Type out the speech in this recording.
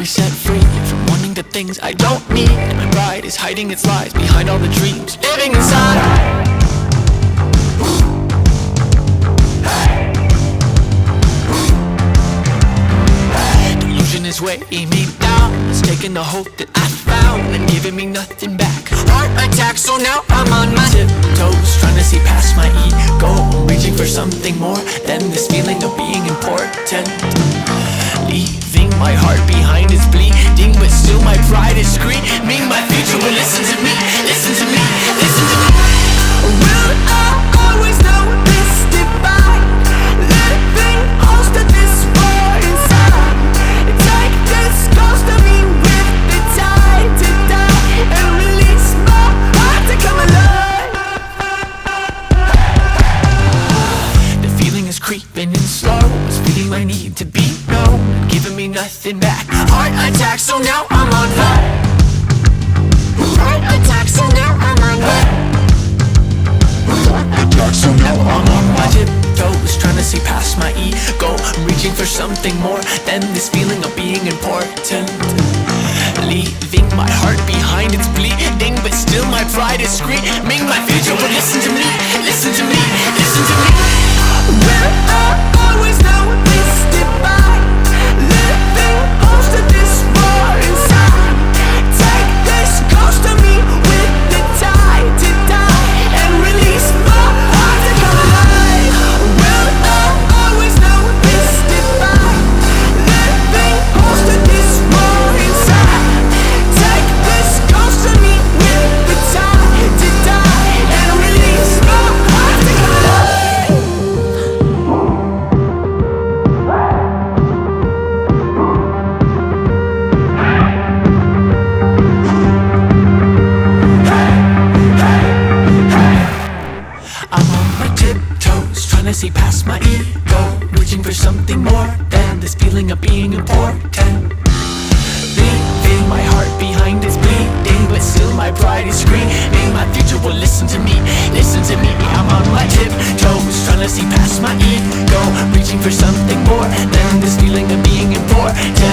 be set free from wanting the things I don't need. My pride is hiding its lies behind all the dreams living inside. Delusion is weighing me down. It's taking the hope that I found and giving me nothing back. Heart attack, so now I'm on my tiptoes, trying to see past my ego, reaching for something more than this feeling of being important. Leaving my heart behind is bleeding, but still my pride is screaming. My future will listen to me, listen to me, listen to me. Will I always know this divine? Living close to this war inside. Take this close to me with the tide to die and release my heart to come alive. The feeling is creeping in slow, it's feeling I need to be known, giving me nothing back. Heart attack, so now I'm on fire. Heart attack, so now I'm on fire. Heart attack, so now I'm on my tiptoes, trying to see past my ego, reaching for something more than this feeling of being important. Leaving my heart behind, it's bleeding, but still my pride is screaming. My future will listen to me, listen to me, listen to me. Will I always know this divine? Living close to this war inside. Take this close to me with the tide to die and release my heart to come alive. Will I always know this divine? Living close to this war inside. Take this close to me with the tide to die and release my heart to come alive. I'm on my tiptoes, trying to see past my ego, reaching for something more than this feeling of being important. Leaving my heart behind is bleeding, but still my pride is screaming. My future will listen to me, listen to me. I'm on my tiptoes, trying to see past my ego, reaching for something more than this feeling of being important.